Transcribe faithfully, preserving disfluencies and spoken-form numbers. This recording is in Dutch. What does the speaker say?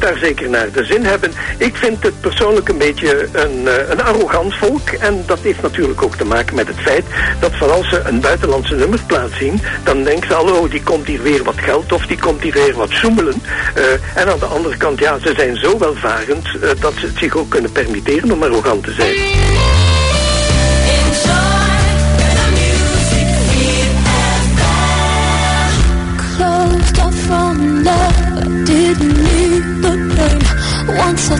daar zeker naar de zin hebben. Ik vind het persoonlijk een beetje een, uh, een arrogant volk. En dat heeft natuurlijk ook te maken met het feit dat vooral ze een buitenlandse nummerplaat zien, dan denken ze al, oh, die komt hier weer wat geld of die komt hier weer wat zoemelen. Uh, en aan de andere kant, ja, ze zijn zo welvarend uh, dat ze het zich ook kunnen permitteren om arrogant te zijn.